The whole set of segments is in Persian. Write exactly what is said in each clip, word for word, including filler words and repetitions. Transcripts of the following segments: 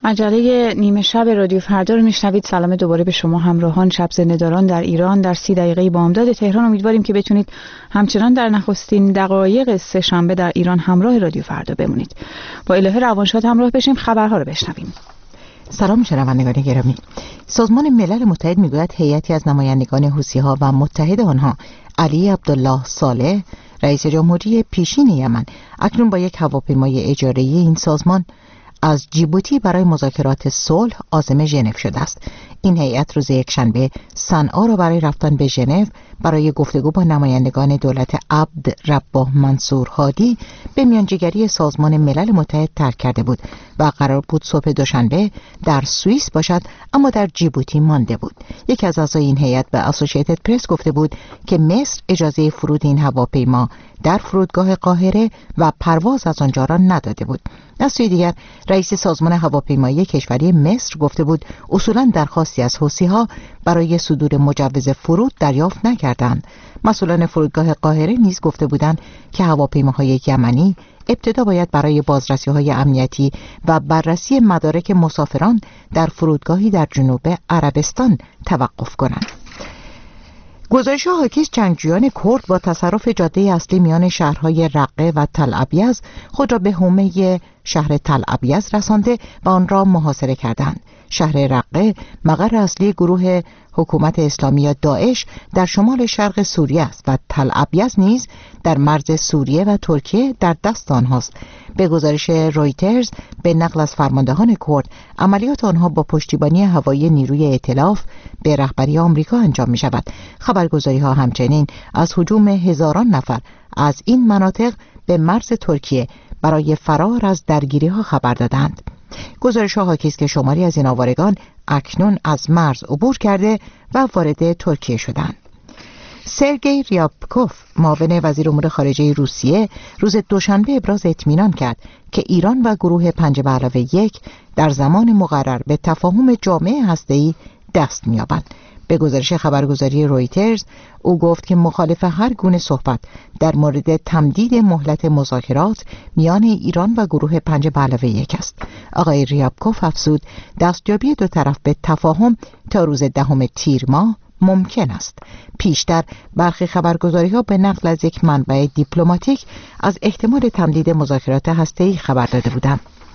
مجله نیمه شب رادیو فردا رو میشنوید. سلام دوباره به شما همراهان شب زنده‌داران در ایران. در سی دقیقه بامداد تهران امیدواریم که بتونید همچنان در نخستین دقایق سه شنبه در ایران همراه رادیو فردا بمونید. با الهه روانشاد همراه بشیم، خبرها رو بشنویم. سلام شنوندگان گرامی. سازمان ملل متحد میگوید هیئتی از نمایندگان حوثی‌ها و متحد آنها علی عبدالله صالح رئیس جمهوری پیشین یمن اکنون با یک هواپیمای اجاره‌ای این سازمان از جیبوتی برای مذاکرات صلح عازم ژنو شده است. این هیئت روز یکشنبه صنعا را برای رفتن به ژنو برای گفتگو با نمایندگان دولت عبد رباه منصور هادی به میانجیگری سازمان ملل متحد ترک کرده بود و قرار بود صبح دوشنبه در سوئیس باشد، اما در جیبوتی مانده بود. یکی از اعضای این هیئت به اسوسییتد پرس گفته بود که مصر اجازه فرود این هواپیما در فرودگاه قاهره و پرواز از آنجا را نداده بود. از سوی دیگر رئیس سازمان هواپیمایی کشوری مصر گفته بود اصولاً درخواستی از حوثی‌ها برای صدور مجوز فرود دریافت نکردند. مسئولان فرودگاه قاهره نیز گفته بودند که هواپیماهای یمنی ابتدا باید برای بازرسی‌های امنیتی و بررسی مدارک مسافران در فرودگاهی در جنوب عربستان توقف کنند. گزارش‌ها حاکی از جنگجویان کرد با تصرف جاده اصلی میان شهرهای رقه و تل ابیض خود را به حومه شهر تل ابیض رسانده و آن را محاصره کردند. شهر رقه مقر اصلی گروه حکومت اسلامی یا داعش در شمال شرق سوریه است و تل ابیض نیز در مرز سوریه و ترکیه در دست آنهاست. به گزارش رویترز به نقل از فرماندهان کرد، عملیات آنها با پشتیبانی هوایی نیروی ائتلاف به رهبری آمریکا انجام می شود. خبرگزاری ها همچنین از هجوم هزاران نفر از این مناطق به مرز ترکیه برای فرار از درگیری ها خبر دادند. گزارش ها حاکی است که شماری از این آوارگان اکنون از مرز عبور کرده و وارد ترکیه شدند. سرگئی ریابکوف معاون وزیر امور خارجه روسیه روز دوشنبه ابراز اطمینان کرد که ایران و گروه پنج به علاوه یک در زمان مقرر به تفاهم جامع هسته‌ای دست می‌یابند. به گزارش خبرگزاری رویترز او گفت که مخالف هر گونه صحبت در مورد تمدید مهلت مذاکرات میان ایران و گروه پنج به علاوه یک است. آقای ریابکوف افزود دستیابی دو طرف به تفاهم تا روز دهم تیر ماه ممکن است. پیشتر برخی خبرگزاری‌ها به نقل از یک منبع دیپلماتیک از احتمال تمدید مذاکرات هسته‌ای خبر داده بودند.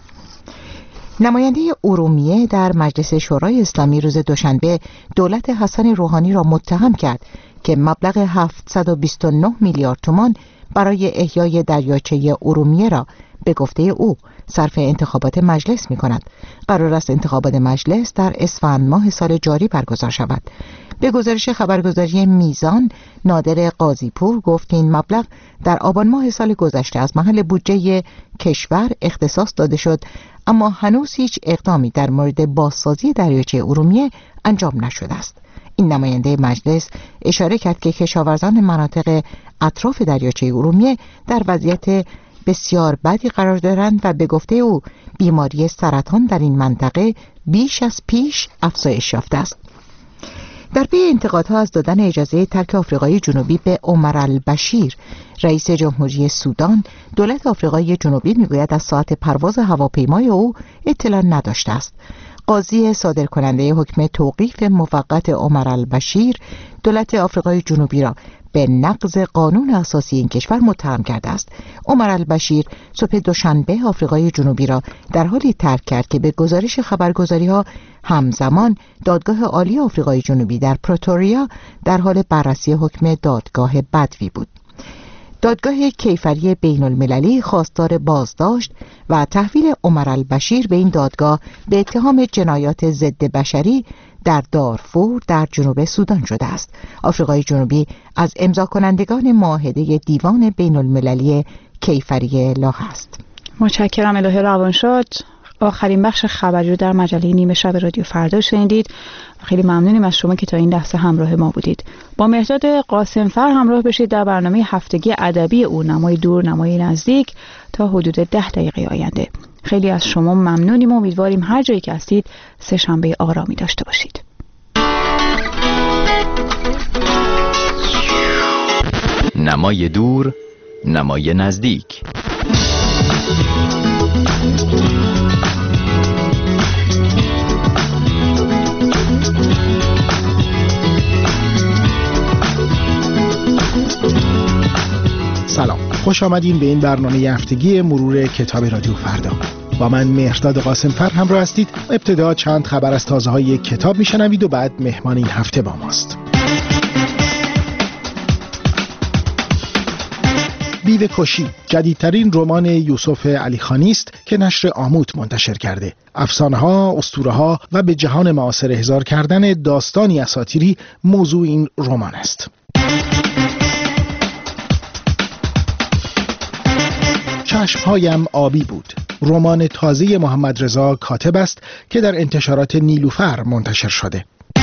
نماینده ارومیه در مجلس شورای اسلامی روز دوشنبه دولت حسن روحانی را متهم کرد که مبلغ هفتصد و بیست و نه میلیارد تومان برای احیای دریاچه ارومیه را به گفته او صرف انتخابات مجلس می کند. قرار است انتخابات مجلس در اسفند ماه سال جاری برگزار شود. به گزارش خبرگزاری میزان، نادر قاضی‌پور گفت که این مبلغ در آبان ماه سال گذشته از محل بودجه کشور اختصاص داده شد، اما هنوز هیچ اقدامی در مورد بازسازی دریاچه ارومیه انجام نشده است. این نماینده مجلس اشاره کرد که کشاورزان مناطق اطراف دریاچه ارومیه در وضعیت بسیار بدی قرار دارند و به گفته او بیماری سرطان در این منطقه بیش از پیش افزایش یافته است. در پی انتقادها از دادن اجازه ترک آفریقای جنوبی به عمر البشیر رئیس جمهوری سودان، دولت آفریقای جنوبی میگوید از ساعت پرواز هواپیمای او اطلاع نداشته است. قاضی صادر کننده حکم توقیف موقت عمر البشیر دولت آفریقای جنوبی را به نقض قانون اساسی این کشور متهم کرده است. عمر البشیر صبح دوشنبه آفریقای جنوبی را در حالی ترک کرد که به گزارش خبرگزاری‌ها همزمان دادگاه عالی آفریقای جنوبی در پروتوریا در حال بررسی حکم دادگاه بدوی بود. دادگاه کیفری بین المللی خواستار بازداشت و تحویل عمر البشیر به این دادگاه به اتهام جنایات ضد بشری در دارفور در جنوب سودان شده است. آفریقای جنوبی از امضا کنندگان معاهده دیوان بین المللی کیفری لاغ است. متشکرم الهه روانشاد. آخرین بخش خبری رو در مجله نیمه شب رادیو فردا شنیدید. خیلی ممنونیم از شما که تا این لحظه همراه ما بودید. با مهرداد قاسمفر همراه بشید در برنامه هفتگی ادبی او نمای دور نمای نزدیک تا حدود ده دقیقه آینده. خیلی از شما ممنونیم و امیدواریم هر جایی که هستید سه شنبه آرامی داشته باشید. نمای دور نمای نزدیک. خوش آمدین به این برنامه هفتگی مرور کتاب رادیو فردا. با من مهرداد قاسمفر همراه هستید. ابتدا چند خبر از تازه‌های کتاب میشنوید و بعد مهمان این هفته با ماست. بیوه کشی جدیدترین رمان یوسف علیخانی است که نشر آموت منتشر کرده. افسانه‌ها، اسطوره‌ها و به جهان معاصر احضار کردن داستانی اساطیری موضوع این رمان است. چشمهایم آبی بود رمان تازه محمد رضا کاتب است که در انتشارات نیلوفر منتشر شده.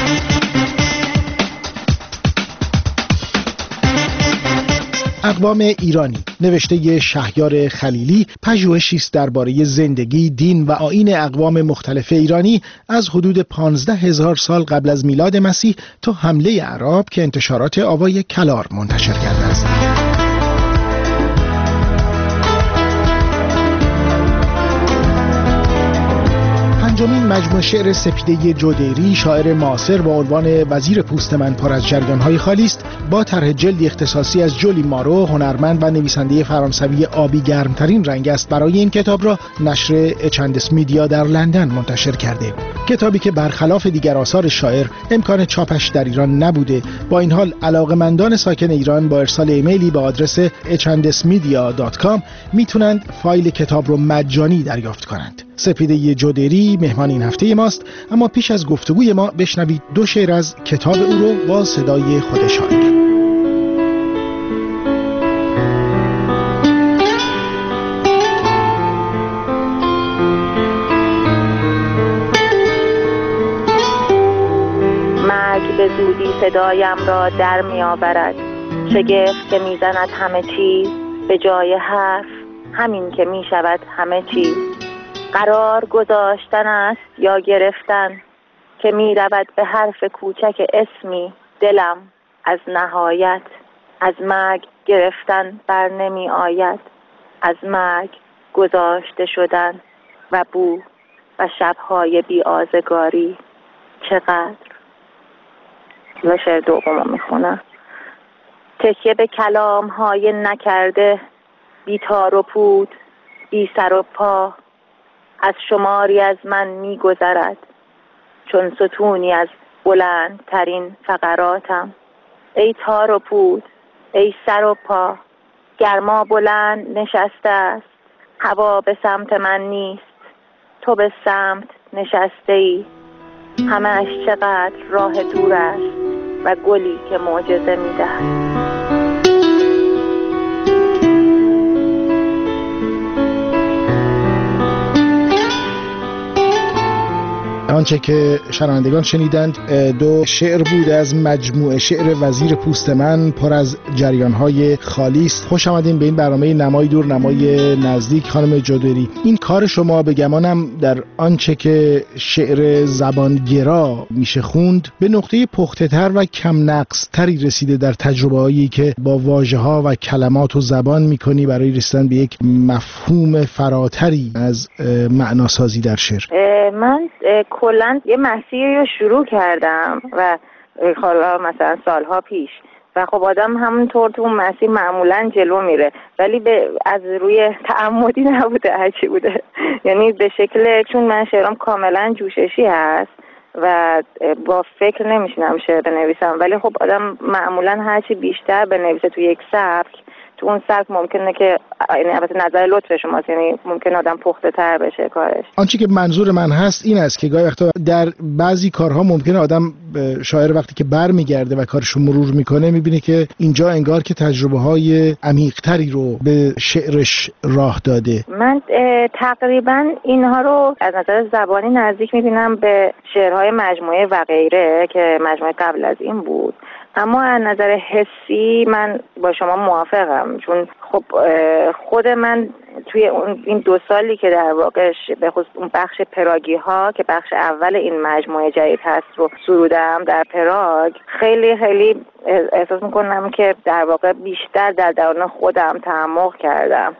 اقوام ایرانی نوشته شهیار خلیلی پژوهشی است درباره زندگی، دین و آیین اقوام مختلف ایرانی از حدود پانزده هزار سال قبل از میلاد مسیح تا حمله اعراب که انتشارات آوای کلار منتشر کرده است. پنجمین مجموعه شعر سپیده جودیری، شاعر معاصر با عنوان وزیر پوست من پر از جریان‌های خالی است، با طرح جلدی اختصاصی از جولی مارو، هنرمند و نویسنده فرانسوی آبی گرمترین رنگ است، برای این کتاب را نشر اچندس میدیا در لندن منتشر کرده. کتابی که برخلاف دیگر آثار شاعر امکان چاپش در ایران نبوده، با این حال علاقه‌مندان ساکن ایران با ارسال ایمیلی به آدرس اچ اند اس میدیا دات کام میتونند فایل کتاب رو مجانی دریافت کنند. سپیده جودیری مهمان این هفته ماست، اما پیش از گفتگوی ما بشنوید دو شعر از کتاب او رو با صدای خود شاعر. مرگ به زودی صدایم را در می آورد، شگفت که می زند همه چیز به جای حرف، همین که می شود همه چیز. قرار گذاشتن است یا گرفتن که می رود به حرف کوچک اسمی دلم از نهایت. از مرگ گرفتن بر نمی آید، از مرگ گذاشته شدن و بو و شبهای بی آزگاری چقدر. و شعر دومو می خونم. تکیه به کلام های نکرده، بی تار و پود، بی سر و پا، از شماری از من می گذرد چون ستونی از بلندترین فقراتم. ای تار و پود، ای سر و پا، گرما بلند نشسته است، هوا به سمت من نیست، تو به سمت نشسته ای. همه‌اش چقدر راه دور است و گلی که معجزه می دهد. آنچه که شنوندگان شنیدند دو شعر بود از مجموعه شعر وزیر پوست من پر از جریان‌های خالی است. خوش آمدین به این برنامه نمای دور نمای نزدیک. خانم جودیری، این کار شما به گمانم در آنچه که شعر زبانگرا میشه خوند به نقطه پخته‌تر و کم نقص‌تری رسیده در تجربه‌هایی که با واژه‌ها و کلمات و زبان می‌کنی برای رسیدن به یک مفهوم فراتری از معناسازی در شعر. من کلاً یه مسیری رو شروع کردم و حالا مثلا سالها پیش و خب آدم همونطور تو اون مسیر معمولاً جلو میره، ولی به از روی تعمدی نبوده، هرچی بوده. یعنی به شکل، چون من شعرام کاملاً جوششی هست و با فکر نمیشینم شعر بنویسم، ولی خب آدم معمولاً هرچی بیشتر بنویسه تو یک سبک، تو اون سبک ممکنه که، یعنی البته نظر لطف شماست، یعنی ممکنه آدم پخته تر بشه کارش. آنچه که منظور من هست این است که گاهی وقتا در بعضی کارها ممکنه آدم شاعر وقتی که برمیگرده و کارشو مرور میکنه میبینه که اینجا انگار که تجربه های عمیق تری رو به شعرش راه داده. من تقریبا اینها رو از نظر زبانی نزدیک میبینم به شعرهای مجموعه و غیره که مجموعه قبل از این بود، اما از نظر حسی من با شما موافقم، چون خب خود من توی اون این دو سالی که در واقع به خصوص اون بخش پراگی ها که بخش اول این مجموعه جدید هست رو سرودم در پراگ، خیلی خیلی احساس میکنم که در واقع بیشتر در درون خودم تعمق کردم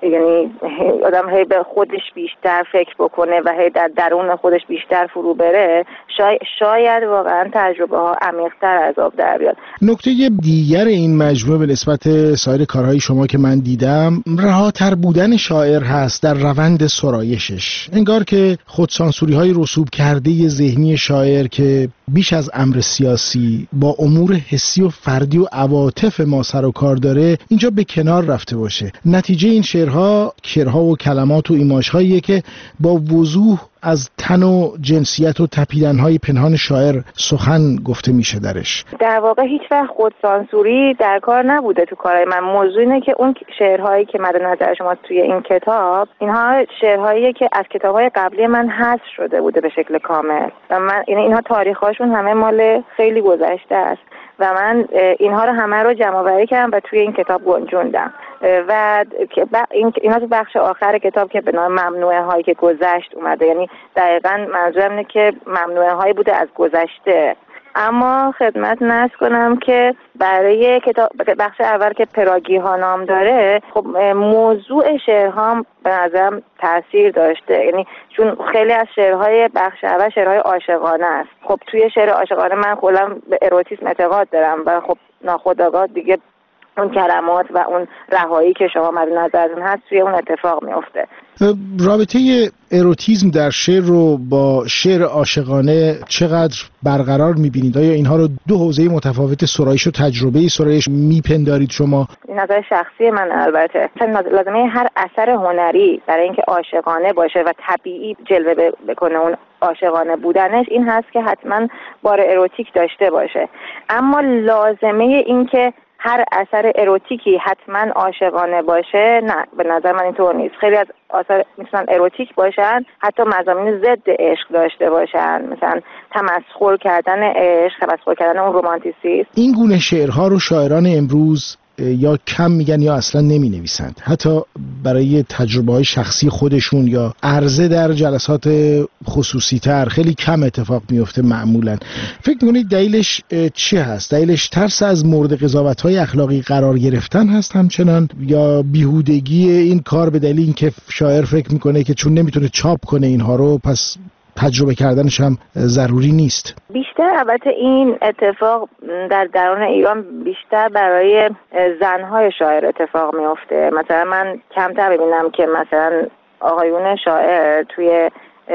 یعنی آدم هی به خودش بیشتر فکر بکنه و هی در درون خودش بیشتر فرو بره، شاید, شاید واقعا تجربه ها عمیق‌تر از آب در بیاد. نکته دیگر این مجموعه به نسبت سایر کارهای شما که من دیدم، رهاتر بودن شاعر هست در روند سرایشش. انگار که خودسانسوری های رسوب کرده ذهنی شاعر که بیش از امر سیاسی با امور حسی و فردی و عواطف ما سر و کار داره اینجا به کنار رفته باشه. نتیجه این شعرها کرها و کلمات و ایماژهاییه که با وضوح از تن و جنسیت و تپیدن‌های پنهان شاعر سخن گفته میشه درش. در واقع هیچ وقت خودسانسوری در کار نبوده تو کارهای من. موضوع اینه که اون شعرهایی که مد نظر شما توی این کتاب، اینها شعرهاییه که از کتاب‌های قبلی من حذف شده بوده به شکل کامل و من اینها تاریخ‌هاشون همه مال خیلی گذشته است و من اینها رو همه رو جمع آوری کردم و توی این کتاب گنجوندم و اینا تو بخش آخر کتاب که به نام ممنوعه هایی که گذشت اومده. یعنی دقیقاً منظورم اینه که ممنوعه هایی بوده از گذشته. اما خدمت نرس کنم که برای کتاب بخش اول که پراگی ها نام داره، خب موضوع شعرهام به نظرم تاثیر داشته، یعنی چون خیلی از شعرهای بخش اول شعرهای عاشقانه است. خب توی شعر عاشقانه من کلا به اروتیسم اعتقاد دارم و خب ناخودآگاه دیگه اون کلمات و اون رهایی که شما مد نظرتون هست توی اون اتفاق میفته. رابطه اروتیسم در شعر رو با شعر عاشقانه چقدر برقرار می‌بینید؟ آیا اینها رو دو حوزه متفاوت سرایش و تجربه سرایش میپندارید شما؟ این نظر شخصی من البته. لازمه هر اثر هنری برای اینکه عاشقانه باشه و طبیعی جلوه بکنه اون عاشقانه بودنش این هست که حتما بار اروتیک داشته باشه. اما لازمه این که هر اثر اروتیکی حتما عاشقانه باشه، نه، به نظر من اینطور نیست. خیلی از آثار میتونن اروتیک باشن، حتی مضامین ضد عشق داشته باشن، مثلا تمسخر کردن عشق، تمسخر کردن اون رومانتیسیسم. این گونه شعرها رو شاعران امروز یا کم میگن یا اصلا نمی نویسند، حتی برای تجربه های شخصی خودشون یا عرضه در جلسات خصوصی تر خیلی کم اتفاق میفته معمولا. فکر میکنید دلیلش چی هست؟ دلیلش ترس از مورد قضاوت های اخلاقی قرار گرفتن هست همچنان، یا بیهودگی این کار به دلیل اینکه شاعر فکر میکنه که چون نمیتونه چاپ کنه اینها رو پس تجربه کردنش هم ضروری نیست؟ بیشتر البته این اتفاق در درون ایران بیشتر برای زنهای شاعر اتفاق میفته. مثلا من کمتر ببینم که مثلا آقایون شاعر توی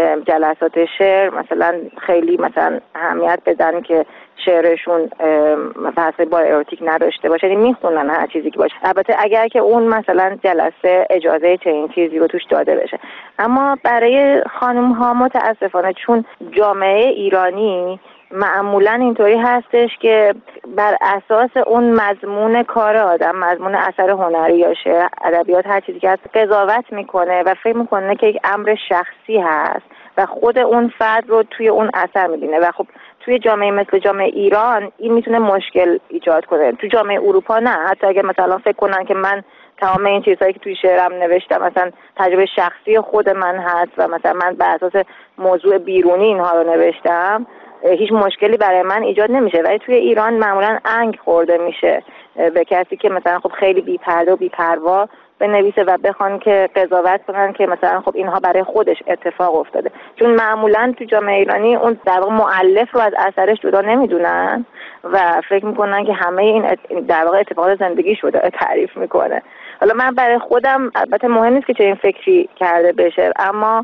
جلسات شعر مثلا خیلی مثلا اهمیت بدن که شعرشون مثلا با اروتیک نداشته باشه، یعنی میخونن هر چیزی که باشه، البته اگر که اون مثلا جلسه اجازه چنین چیزی رو توش داده بشه. اما برای خانم ها متاسفانه چون جامعه ایرانی معمولا اینطوری هستش که بر اساس اون مضمون کار آدم، مضمون اثر هنری یا شعر، ادبیات، هر چیزی که هست قضاوت میکنه و فکر میکنه که یک امر شخصی هست و خود اون فرد رو توی اون اثر میبینه و خب توی جامعه مثل جامعه ایران این میتونه مشکل ایجاد کنه. تو جامعه اروپا نه، حتی اگه مثلا فکر کنن که من تمام این چیزهایی که توی شعرم نوشتم مثلا تجربه شخصی خود من هست و مثلا من بر اساس موضوع بیرونی اینها رو نوشتم، هیچ مشکلی برای من ایجاد نمیشه. ولی توی ایران معمولا انگ خورده میشه به کسی که مثلا خب خیلی بی‌پرده و بی‌پروا بنویسه و بخوان که قضاوت کنن که مثلا خب اینها برای خودش اتفاق افتاده، چون معمولا تو جامعه ایرانی اون در واقع مؤلف رو از اثرش جدا نمیدونن و فکر میکنن که همه این در واقع اتفاقات زندگی شده تعریف میکنه. حالا من برای خودم البته مهم نیست که چه این فکری کرده بشه، اما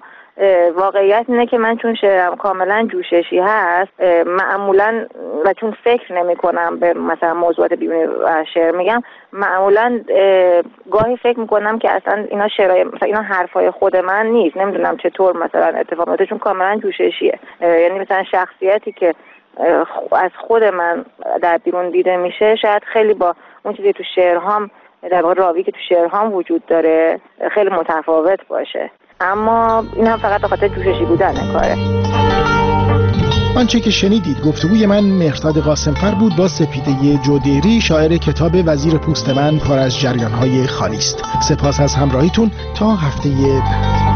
واقعیت اینه که من چون شعرم کاملا جوششی هست معمولا و چون فکر نمی کنم به مثلا موضوعات بیرونی و شعر میگم، معمولا گاهی فکر میکنم که اصلا اینا شعرهای مثلا اینا حرفای خود من نیست، نمیدونم چطور مثلا اتفاق میفته چون کاملا جوششیه. یعنی مثلا شخصیتی که از خود من در بیرون دیده میشه شاید خیلی با اون چیزی تو شعرهام، در واقع راوی که تو شعرهام وجود داره خیلی متفاوت باشه، اما این هم فقط به خاطر جوششی بودن کاره. آنچه که شنیدید گفتگوی من مهرداد قاسمفر بود با سپیده جودیری، شاعر کتاب وزیر پوست من پر از جریان‌های خالی است. سپاس از همراهیتون تا هفته بعد.